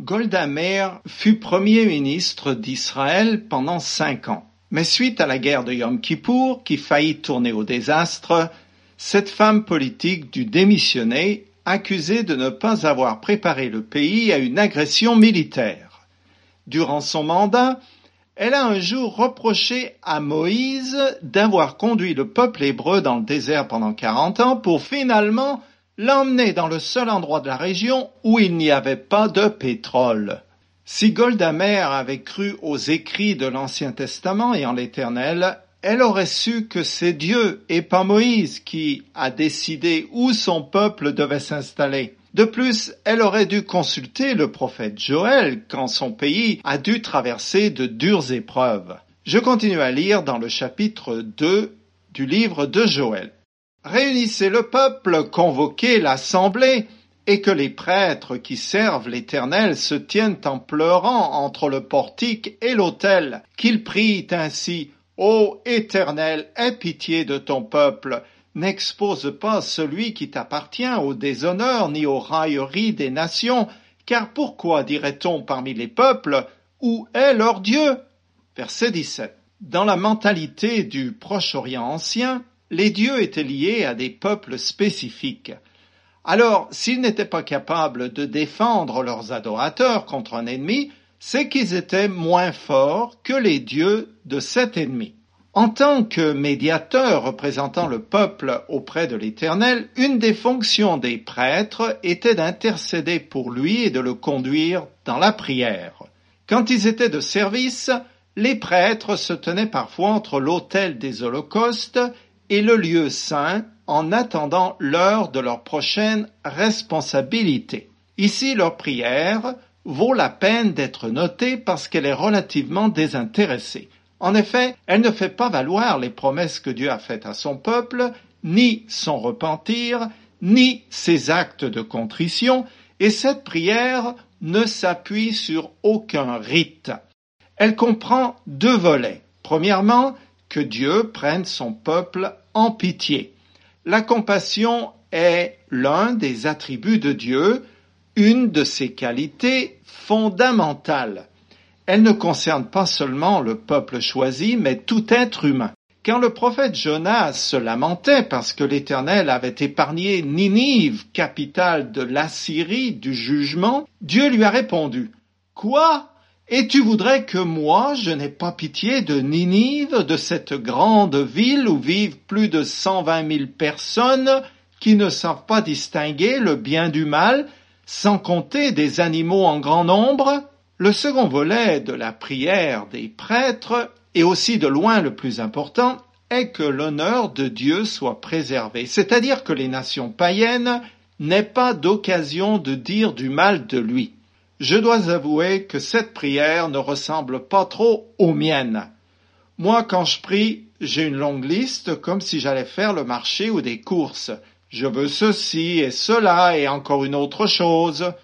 Golda Meir fut Premier ministre d'Israël pendant 5 ans. Mais suite à la guerre de Yom Kippour, qui faillit tourner au désastre, cette femme politique dut démissionner, accusée de ne pas avoir préparé le pays à une agression militaire. Durant son mandat, elle a un jour reproché à Moïse d'avoir conduit le peuple hébreu dans le désert pendant 40 ans pour finalement l'emmener dans le seul endroit de la région où il n'y avait pas de pétrole. Si Golda Meir avait cru aux écrits de l'Ancien Testament et en l'Éternel, elle aurait su que c'est Dieu et pas Moïse qui a décidé où son peuple devait s'installer. De plus, elle aurait dû consulter le prophète Joël quand son pays a dû traverser de dures épreuves. Je continue à lire dans le chapitre 2 du livre de Joël. Réunissez le peuple, convoquez l'assemblée, et que les prêtres qui servent l'Éternel se tiennent en pleurant entre le portique et l'autel, qu'ils prient ainsi, « Ô Éternel, aie pitié de ton peuple, n'expose pas celui qui t'appartient au déshonneur ni aux railleries des nations, car pourquoi dirait-on parmi les peuples, où est leur Dieu ?» Verset 17. Dans la mentalité du Proche-Orient ancien, les dieux étaient liés à des peuples spécifiques. Alors, s'ils n'étaient pas capables de défendre leurs adorateurs contre un ennemi, c'est qu'ils étaient moins forts que les dieux de cet ennemi. En tant que médiateur représentant le peuple auprès de l'Éternel, une des fonctions des prêtres était d'intercéder pour lui et de le conduire dans la prière. Quand ils étaient de service, les prêtres se tenaient parfois entre l'autel des holocaustes et le lieu saint en attendant l'heure de leur prochaine responsabilité. Ici, leur prière vaut la peine d'être notée parce qu'elle est relativement désintéressée. En effet, elle ne fait pas valoir les promesses que Dieu a faites à son peuple, ni son repentir, ni ses actes de contrition, et cette prière ne s'appuie sur aucun rite. Elle comprend 2 volets. Premièrement, que Dieu prenne son peuple en pitié. La compassion est l'un des attributs de Dieu, une de ses qualités fondamentales. Elle ne concerne pas seulement le peuple choisi, mais tout être humain. Quand le prophète Jonas se lamentait parce que l'Éternel avait épargné Ninive, capitale de l'Assyrie, du jugement, Dieu lui a répondu « Quoi ? Et tu voudrais que moi, je n'ai pas pitié de Ninive, de cette grande ville où vivent plus de 120 000 personnes qui ne savent pas distinguer le bien du mal, sans compter des animaux en grand nombre ?» Le second volet de la prière des prêtres, et aussi de loin le plus important, est que l'honneur de Dieu soit préservé, c'est-à-dire que les nations païennes n'aient pas d'occasion de dire du mal de lui. Je dois avouer que cette prière ne ressemble pas trop aux miennes. Moi, quand je prie, j'ai une longue liste comme si j'allais faire le marché ou des courses. Je veux ceci et cela et encore une autre chose.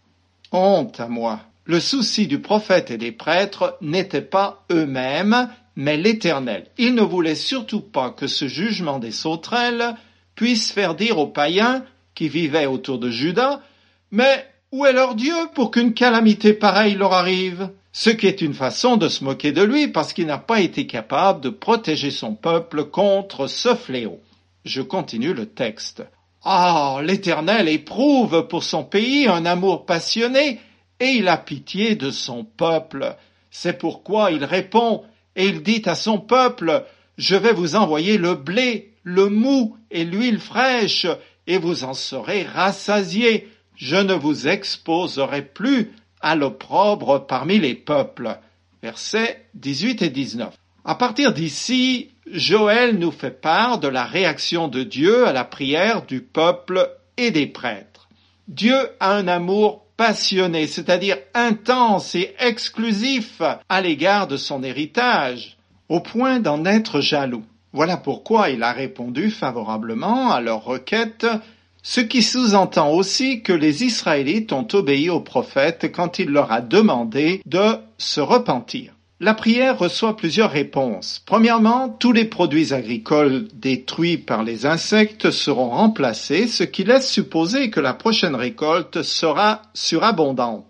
Honte à moi. Le souci du prophète et des prêtres n'était pas eux-mêmes, mais l'Éternel. Ils ne voulaient surtout pas que ce jugement des sauterelles puisse faire dire aux païens qui vivaient autour de Juda, « Mais où est leur Dieu pour qu'une calamité pareille leur arrive ?» Ce qui est une façon de se moquer de lui parce qu'il n'a pas été capable de protéger son peuple contre ce fléau. Je continue le texte. « Ah, l'Éternel éprouve pour son pays un amour passionné, et il a pitié de son peuple. C'est pourquoi il répond, et il dit à son peuple, « Je vais vous envoyer le blé, le mou et l'huile fraîche, et vous en serez rassasiés. Je ne vous exposerai plus à l'opprobre parmi les peuples. » Versets 18 et 19. À partir d'ici, Joël nous fait part de la réaction de Dieu à la prière du peuple et des prêtres. Dieu a un amour passionné, c'est-à-dire intense et exclusif à l'égard de son héritage, au point d'en être jaloux. Voilà pourquoi il a répondu favorablement à leur requête, ce qui sous-entend aussi que les Israélites ont obéi au prophète quand il leur a demandé de se repentir. La prière reçoit plusieurs réponses. Premièrement, tous les produits agricoles détruits par les insectes seront remplacés, ce qui laisse supposer que la prochaine récolte sera surabondante.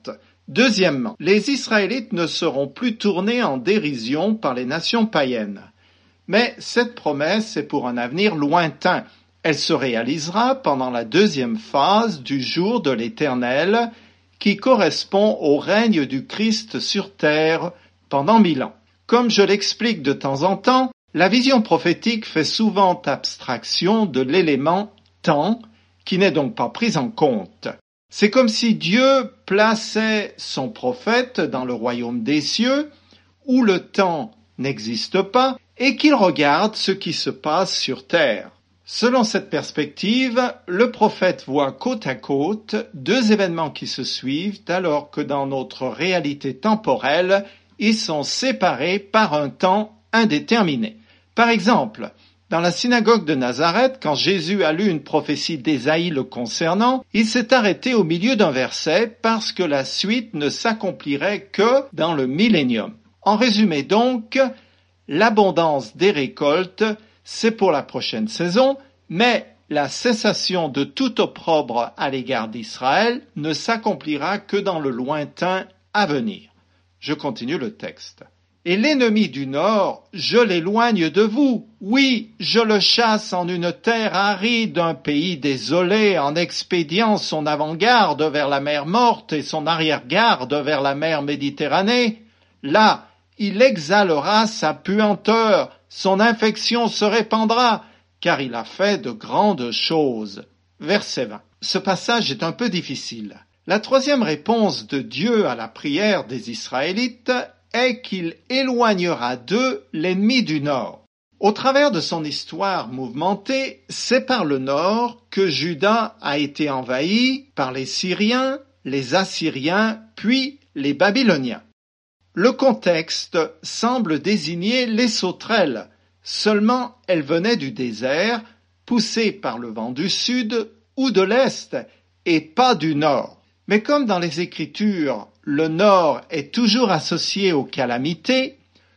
Deuxièmement, les Israélites ne seront plus tournés en dérision par les nations païennes. Mais cette promesse est pour un avenir lointain. Elle se réalisera pendant la deuxième phase du jour de l'Éternel, qui correspond au règne du Christ sur terre pendant 1000 ans. Comme je l'explique de temps en temps, la vision prophétique fait souvent abstraction de l'élément temps, qui n'est donc pas pris en compte. C'est comme si Dieu plaçait son prophète dans le royaume des cieux, où le temps n'existe pas, et qu'il regarde ce qui se passe sur terre. Selon cette perspective, le prophète voit côte à côte deux événements qui se suivent, alors que dans notre réalité temporelle, ils sont séparés par un temps indéterminé. Par exemple, dans la synagogue de Nazareth, quand Jésus a lu une prophétie d'Ésaïe le concernant, il s'est arrêté au milieu d'un verset parce que la suite ne s'accomplirait que dans le millénium. En résumé donc, l'abondance des récoltes, c'est pour la prochaine saison, mais la cessation de tout opprobre à l'égard d'Israël ne s'accomplira que dans le lointain à venir. Je continue le texte. Et l'ennemi du Nord, je l'éloigne de vous. Oui, je le chasse en une terre aride, un pays désolé, en expédiant son avant-garde vers la mer Morte et son arrière-garde vers la mer Méditerranée. Là, il exhalera sa puanteur, son infection se répandra, car il a fait de grandes choses. Verset 20. Ce passage est un peu difficile. La troisième réponse de Dieu à la prière des Israélites est qu'il éloignera d'eux l'ennemi du Nord. Au travers de son histoire mouvementée, c'est par le Nord que Juda a été envahi par les Syriens, les Assyriens, puis les Babyloniens. Le contexte semble désigner les sauterelles, seulement elles venaient du désert, poussées par le vent du sud ou de l'est, et pas du nord. Mais comme dans les Écritures, le nord est toujours associé aux calamités,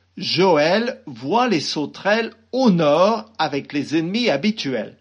Joël voit les sauterelles au nord avec les ennemis habituels.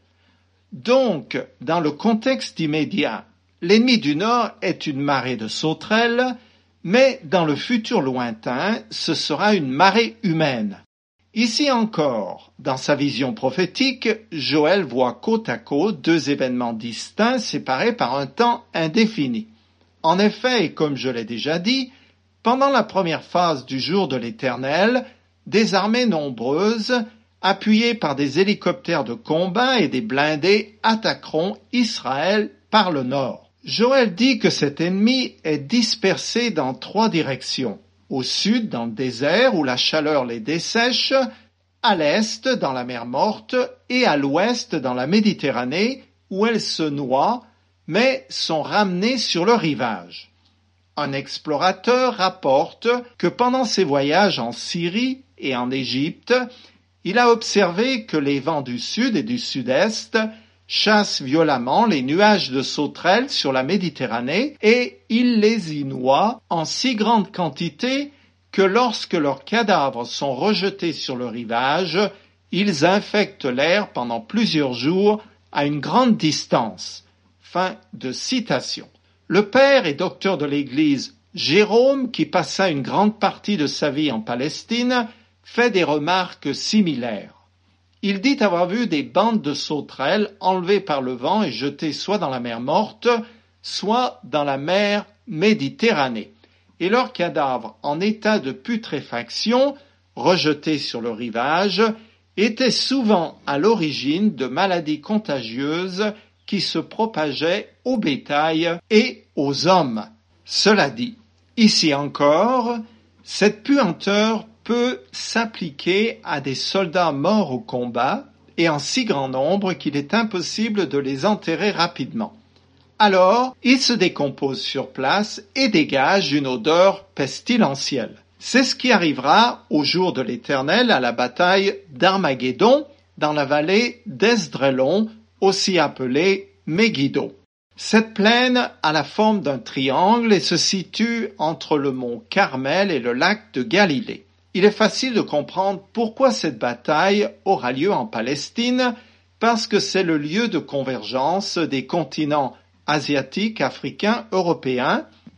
Donc, dans le contexte immédiat, l'ennemi du nord est une marée de sauterelles, mais dans le futur lointain, ce sera une marée humaine. Ici encore, dans sa vision prophétique, Joël voit côte à côte deux événements distincts séparés par un temps indéfini. En effet, et comme je l'ai déjà dit, pendant la première phase du jour de l'Éternel, des armées nombreuses, appuyées par des hélicoptères de combat et des blindés, attaqueront Israël par le nord. Joël dit que cet ennemi est dispersé dans trois directions. Au sud, dans le désert, où la chaleur les dessèche, à l'est, dans la mer Morte, et à l'ouest, dans la Méditerranée, où elles se noient, mais sont ramenées sur le rivage. Un explorateur rapporte que pendant ses voyages en Syrie et en Égypte, il a observé que les vents du sud et du sud-est chassent violemment les nuages de sauterelles sur la Méditerranée et il les y noie en si grande quantité que lorsque leurs cadavres sont rejetés sur le rivage, ils infectent l'air pendant plusieurs jours à une grande distance. Fin de citation. Le père et docteur de l'Église Jérôme, qui passa une grande partie de sa vie en Palestine, fait des remarques similaires. Il dit avoir vu des bandes de sauterelles enlevées par le vent et jetées soit dans la mer Morte, soit dans la mer Méditerranée, et leurs cadavres en état de putréfaction, rejetés sur le rivage, étaient souvent à l'origine de maladies contagieuses qui se propageaient au bétail et aux hommes. Cela dit, ici encore, cette puanteur peut s'appliquer à des soldats morts au combat et en si grand nombre qu'il est impossible de les enterrer rapidement. Alors, ils se décomposent sur place et dégagent une odeur pestilentielle. C'est ce qui arrivera au jour de l'Éternel à la bataille d'Armageddon dans la vallée d'Esdrelon, aussi appelée Megiddo. Cette plaine a la forme d'un triangle et se situe entre le mont Carmel et le lac de Galilée. Il est facile de comprendre pourquoi cette bataille aura lieu en Palestine, parce que c'est le lieu de convergence des continents asiatique, africain, européen,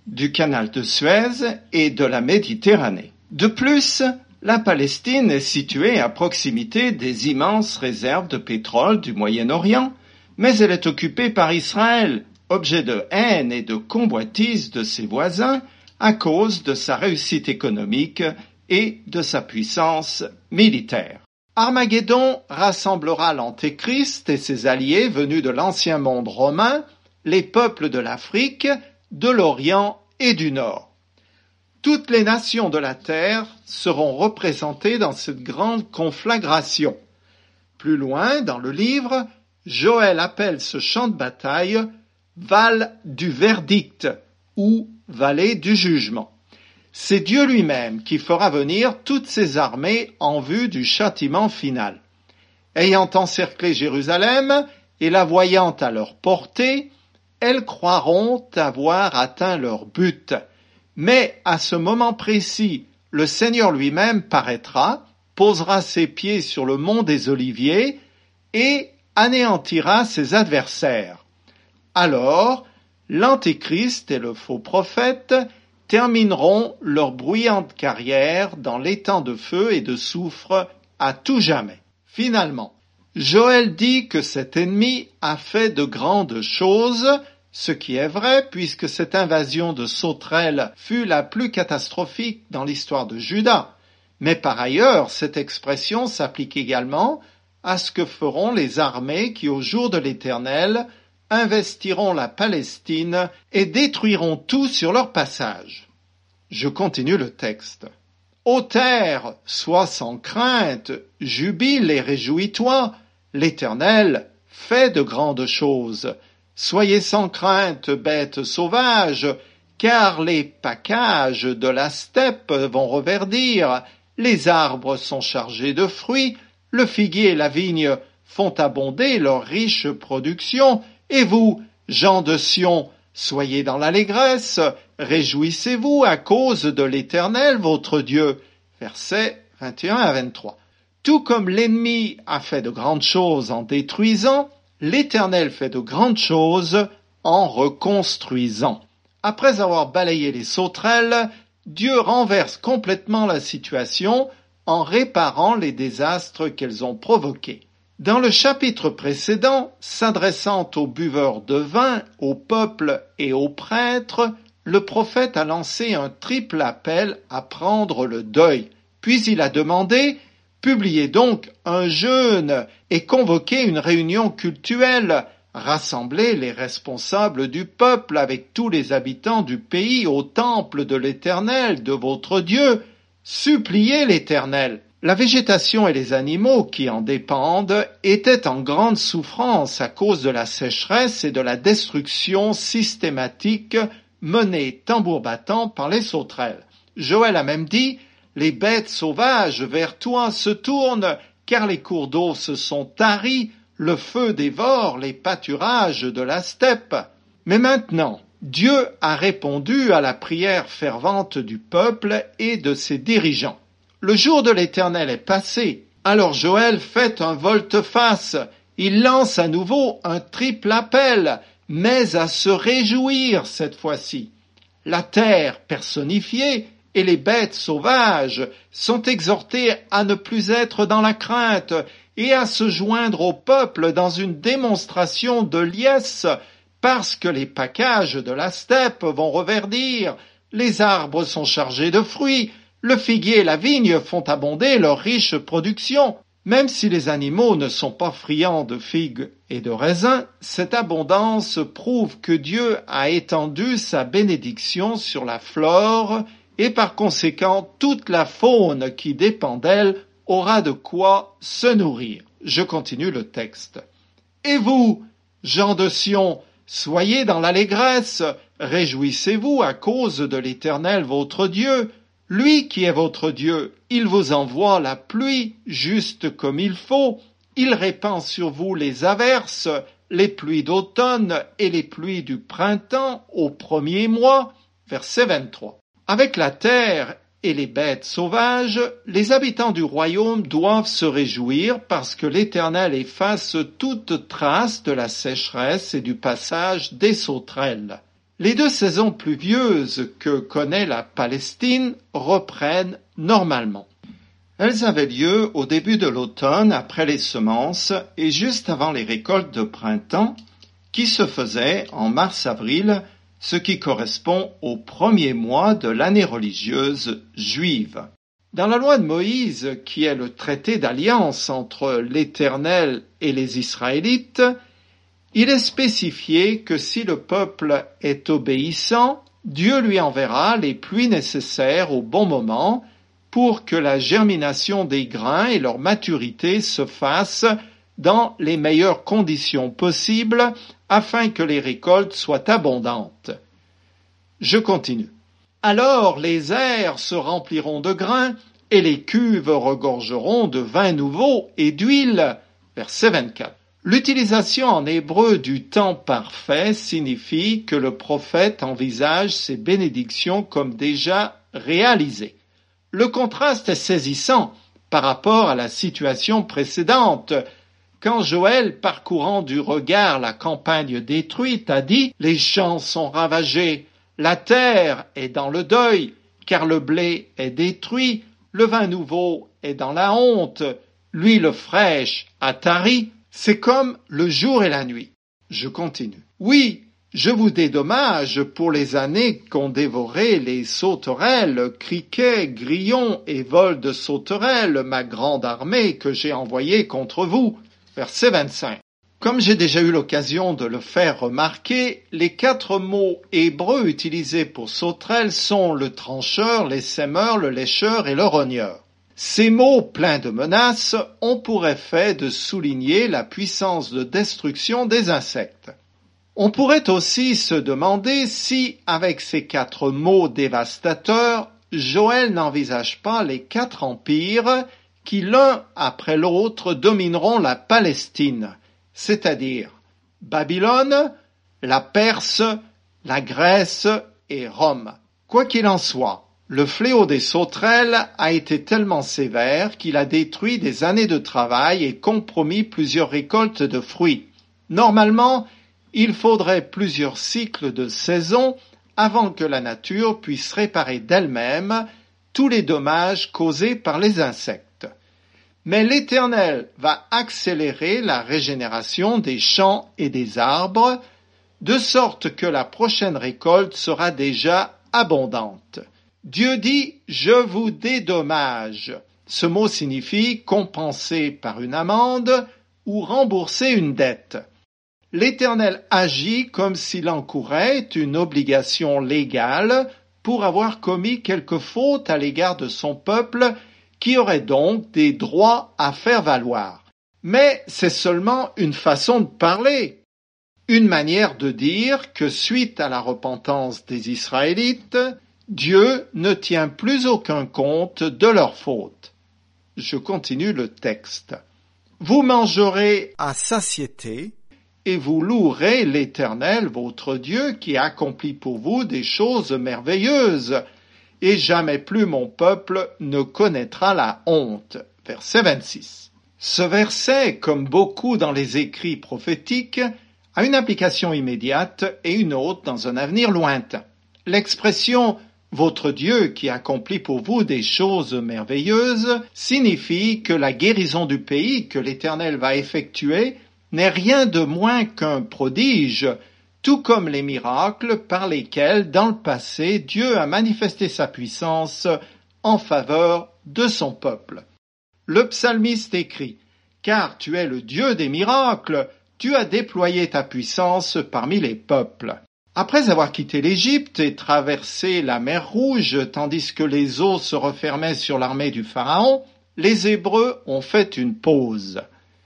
du canal de Suez et de la Méditerranée. De plus, la Palestine est située à proximité des immenses réserves de pétrole du Moyen-Orient, mais elle est occupée par Israël, objet de haine et de convoitise de ses voisins à cause de sa réussite économique et de sa puissance militaire. Armageddon rassemblera l'Antéchrist et ses alliés venus de l'ancien monde romain, les peuples de l'Afrique, de l'Orient et du Nord. Toutes les nations de la terre seront représentées dans cette grande conflagration. Plus loin dans le livre, Joël appelle ce champ de bataille « Val du verdict » ou « Vallée du jugement ». C'est Dieu lui-même qui fera venir toutes ses armées en vue du châtiment final. Ayant encerclé Jérusalem et la voyant à leur portée, elles croiront avoir atteint leur but. Mais à ce moment précis, le Seigneur lui-même paraîtra, posera ses pieds sur le mont des Oliviers et anéantira ses adversaires. Alors, l'Antéchrist et le faux prophète termineront leur bruyante carrière dans l'étang de feu et de soufre à tout jamais. Finalement, Joël dit que cet ennemi a fait de grandes choses, ce qui est vrai puisque cette invasion de sauterelles fut la plus catastrophique dans l'histoire de Juda. Mais par ailleurs, cette expression s'applique également à ce que feront les armées qui, au jour de l'Éternel, investiront la Palestine et détruiront tout sur leur passage. Je continue le texte. Ô terre, sois sans crainte, jubile et réjouis-toi, l'Éternel fait de grandes choses. Soyez sans crainte, bêtes sauvages, car les paccages de la steppe vont reverdir, les arbres sont chargés de fruits, le figuier et la vigne font abonder leur riche production, et vous, gens de Sion, soyez dans l'allégresse, réjouissez-vous à cause de l'Éternel votre Dieu. Versets 21 à 23. Tout comme l'ennemi a fait de grandes choses en détruisant, l'Éternel fait de grandes choses en reconstruisant. Après avoir balayé les sauterelles, Dieu renverse complètement la situation en réparant les désastres qu'elles ont provoqués. Dans le chapitre précédent, s'adressant aux buveurs de vin, au peuple et aux prêtres, le prophète a lancé un triple appel à prendre le deuil. Puis il a demandé « Publiez donc un jeûne et convoquez une réunion cultuelle, rassemblez les responsables du peuple avec tous les habitants du pays au temple de l'Éternel, de votre Dieu, suppliez l'Éternel. » La végétation et les animaux qui en dépendent étaient en grande souffrance à cause de la sécheresse et de la destruction systématique menée tambour battant par les sauterelles. Joël a même dit « Les bêtes sauvages vers toi se tournent, car les cours d'eau se sont taris, le feu dévore les pâturages de la steppe. » Mais maintenant, Dieu a répondu à la prière fervente du peuple et de ses dirigeants. Le jour de l'Éternel est passé, alors Joël fait un volte-face. Il lance à nouveau un triple appel, mais à se réjouir cette fois-ci. La terre personnifiée et les bêtes sauvages sont exhortés à ne plus être dans la crainte et à se joindre au peuple dans une démonstration de liesse, parce que les paccages de la steppe vont reverdir, les arbres sont chargés de fruits, le figuier et la vigne font abonder leur riche production. Même si les animaux ne sont pas friands de figues et de raisins, cette abondance prouve que Dieu a étendu sa bénédiction sur la flore et par conséquent toute la faune qui dépend d'elle aura de quoi se nourrir. Je continue le texte. Et vous, gens de Sion, soyez dans l'allégresse, réjouissez-vous à cause de l'Éternel votre Dieu. Lui qui est votre Dieu, il vous envoie la pluie juste comme il faut, il répand sur vous les averses, les pluies d'automne et les pluies du printemps au premier mois. Verset 23. Avec la terre et les bêtes sauvages, les habitants du royaume doivent se réjouir parce que l'Éternel efface toute trace de la sécheresse et du passage des sauterelles. Les 2 saisons pluvieuses que connaît la Palestine reprennent normalement. Elles avaient lieu au début de l'automne après les semences et juste avant les récoltes de printemps qui se faisaient en mars-avril, ce qui correspond au premier mois de l'année religieuse juive. Dans la loi de Moïse, qui est le traité d'alliance entre l'Éternel et les Israélites, il est spécifié que si le peuple est obéissant, Dieu lui enverra les pluies nécessaires au bon moment pour que la germination des grains et leur maturité se fassent dans les meilleures conditions possibles afin que les récoltes soient abondantes. Je continue. Alors les airs se rempliront de grains et les cuves regorgeront de vin nouveau et d'huile. Verset 24. L'utilisation en hébreu du temps parfait signifie que le prophète envisage ces bénédictions comme déjà réalisées. Le contraste est saisissant par rapport à la situation précédente, quand Joël, parcourant du regard la campagne détruite, a dit « Les champs sont ravagés, la terre est dans le deuil, car le blé est détruit, le vin nouveau est dans la honte, l'huile fraîche a tari ». C'est comme le jour et la nuit. Je continue. Oui, je vous dédommage pour les années qu'ont dévoré les sauterelles, criquets, grillons et vols de sauterelles, ma grande armée que j'ai envoyée contre vous. Verset 25. Comme j'ai déjà eu l'occasion de le faire remarquer, les 4 mots hébreux utilisés pour sauterelles sont le trancheur, l'essaimeur, le lécheur et le rogneur. Ces mots pleins de menaces ont pour effet de souligner la puissance de destruction des insectes. On pourrait aussi se demander si, avec ces 4 mots dévastateurs, Joël n'envisage pas les 4 empires qui, l'un après l'autre, domineront la Palestine, c'est-à-dire Babylone, la Perse, la Grèce et Rome. Quoi qu'il en soit, le fléau des sauterelles a été tellement sévère qu'il a détruit des années de travail et compromis plusieurs récoltes de fruits. Normalement, il faudrait plusieurs cycles de saison avant que la nature puisse réparer d'elle-même tous les dommages causés par les insectes. Mais l'Éternel va accélérer la régénération des champs et des arbres, de sorte que la prochaine récolte sera déjà abondante. Dieu dit « Je vous dédommage ». Ce mot signifie compenser par une amende ou rembourser une dette. L'Éternel agit comme s'il encourait une obligation légale pour avoir commis quelque faute à l'égard de son peuple qui aurait donc des droits à faire valoir. Mais c'est seulement une façon de parler, une manière de dire que suite à la repentance des Israélites, Dieu ne tient plus aucun compte de leurs fautes. Je continue le texte. Vous mangerez à satiété et vous louerez l'Éternel, votre Dieu, qui a accompli pour vous des choses merveilleuses, et jamais plus mon peuple ne connaîtra la honte. Verset 26. Ce verset, comme beaucoup dans les écrits prophétiques, a une application immédiate et une autre dans un avenir lointain. L'expression « Votre Dieu qui accomplit pour vous des choses merveilleuses » signifie que la guérison du pays que l'Éternel va effectuer n'est rien de moins qu'un prodige, tout comme les miracles par lesquels, dans le passé, Dieu a manifesté sa puissance en faveur de son peuple. Le psalmiste écrit « Car tu es le Dieu des miracles, tu as déployé ta puissance parmi les peuples. » Après avoir quitté l'Égypte et traversé la mer Rouge tandis que les eaux se refermaient sur l'armée du Pharaon, les Hébreux ont fait une pause.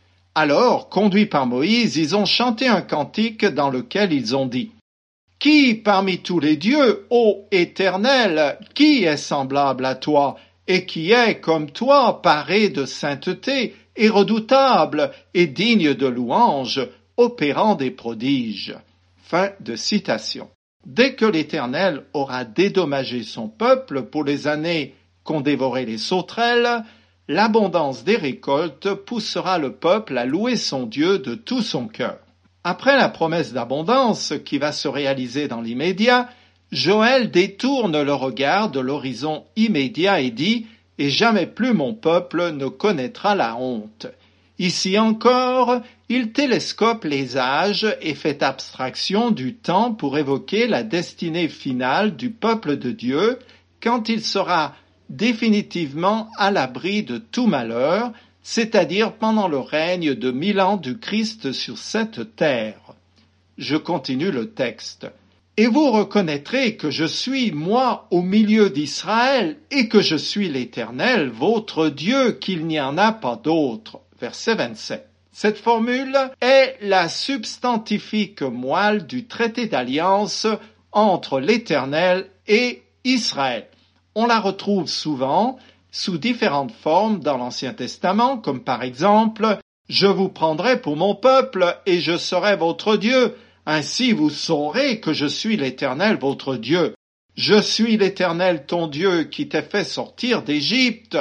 Alors, conduits par Moïse, ils ont chanté un cantique dans lequel ils ont dit « Qui parmi tous les dieux, ô Éternel, qui est semblable à toi et qui est comme toi paré de sainteté et redoutable et digne de louange, opérant des prodiges ?» Fin de citation. Dès que l'Éternel aura dédommagé son peuple pour les années qu'ont dévoré les sauterelles, l'abondance des récoltes poussera le peuple à louer son Dieu de tout son cœur. Après la promesse d'abondance qui va se réaliser dans l'immédiat, Joël détourne le regard de l'horizon immédiat et dit « Et jamais plus mon peuple ne connaîtra la honte ». Ici encore, il télescope les âges et fait abstraction du temps pour évoquer la destinée finale du peuple de Dieu quand il sera définitivement à l'abri de tout malheur, c'est-à-dire pendant le règne de 1000 ans du Christ sur cette terre. Je continue le texte. Et vous reconnaîtrez que je suis, moi, au milieu d'Israël, et que je suis l'Éternel, votre Dieu, qu'il n'y en a pas d'autre. Verset 27. Cette formule est la substantifique moelle du traité d'alliance entre l'Éternel et Israël. On la retrouve souvent sous différentes formes dans l'Ancien Testament, comme par exemple « Je vous prendrai pour mon peuple et je serai votre Dieu. Ainsi vous saurez que je suis l'Éternel votre Dieu. Je suis l'Éternel ton Dieu qui t'ai fait sortir d'Égypte.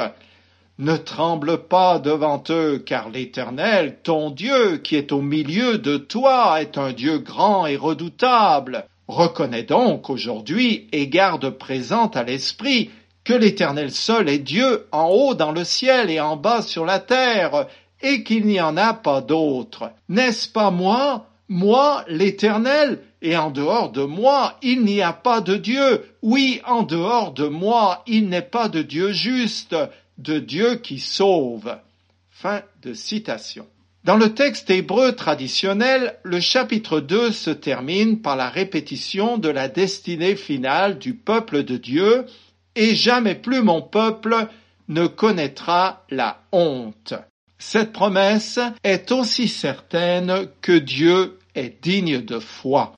Ne tremble pas devant eux, car l'Éternel, ton Dieu, qui est au milieu de toi, est un Dieu grand et redoutable. Reconnais donc aujourd'hui et garde présent à l'esprit que l'Éternel seul est Dieu en haut dans le ciel et en bas sur la terre, et qu'il n'y en a pas d'autre. N'est-ce pas moi, l'Éternel, et en dehors de moi, il n'y a pas de Dieu. Oui, en dehors de moi, il n'est pas de Dieu juste, de Dieu qui sauve. » Fin de citation. Dans le texte hébreu traditionnel, le chapitre 2 se termine par la répétition de la destinée finale du peuple de Dieu, et jamais plus mon peuple ne connaîtra la honte. Cette promesse est aussi certaine que Dieu est digne de foi.